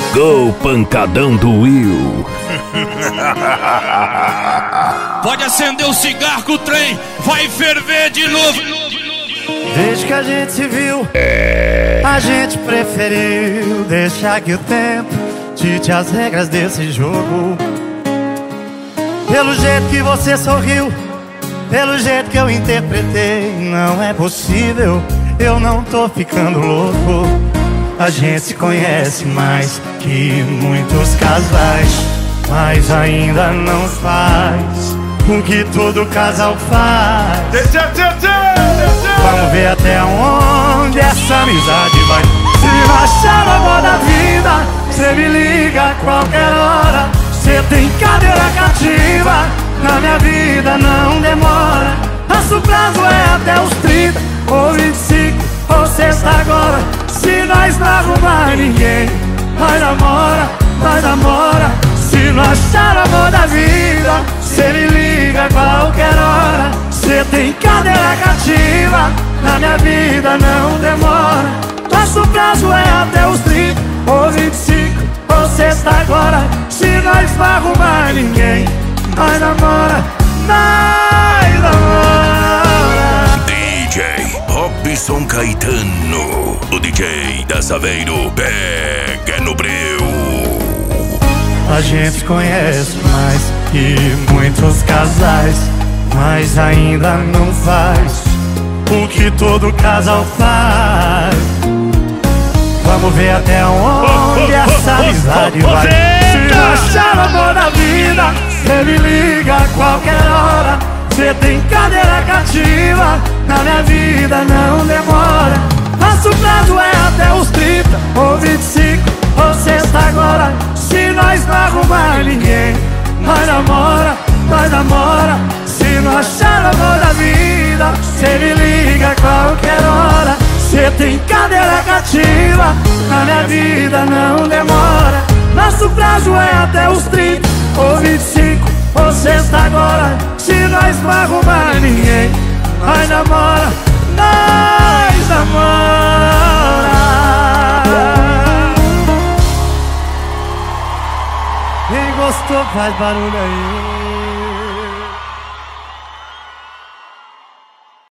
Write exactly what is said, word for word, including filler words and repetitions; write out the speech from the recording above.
Chegou o pancadão do Will. Pode acender o cigarro que o trem vai ferver de novo. Desde que a gente se viu, a gente preferiu deixar que o tempo dite as regras desse jogo. Pelo jeito que você sorriu, pelo jeito que eu interpretei, não é possível, eu não tô ficando louco. A gente se conhece mais que muitos casais, mas ainda não faz o que todo casal faz. Vamos ver até onde essa amizade vai. Se não achar o amor da vida, cê me liga a qualquer hora. Cê tem cadeira cativa, na minha vida não demora. Nosso prazo é até os trinta ou vinte e cinco ou sexta agora. Se nós não arrumar ninguém, nós namora, nós namora. Se não achar o amor da vida, cê me liga a qualquer hora. Cê tem cadeira cativa, na minha vida não demora. Nosso prazo é até os trinta ou vinte e cinco ou sexta agora. Se nós não arrumar ninguém, nós namora, nós namora. D J Robson Caetano, o D J da Saveiro, pega no breu. A gente se conhece mais que muitos casais, mas ainda não faz o que todo casal faz. Vamos ver até onde essa amizade vai. Se não achar o amor da vida, cê me liga a qualquer hora. Cê tem cadeira cativa, na minha vida não demora. Nosso prazo é até os trinta ou vinte e cinco ou sexta agora. Se nós não arrumar ninguém, nós namora, nós namora. Se não achar o amor da vida, cê me liga a qualquer hora. Cê tem cadeira cativa, na minha vida não demora. Nosso prazo é até os trinta ou vinte e cinco ou sexta agora. Se nós não arrumar ninguém, nós namora, nós namora. Quem gostou faz barulho aí.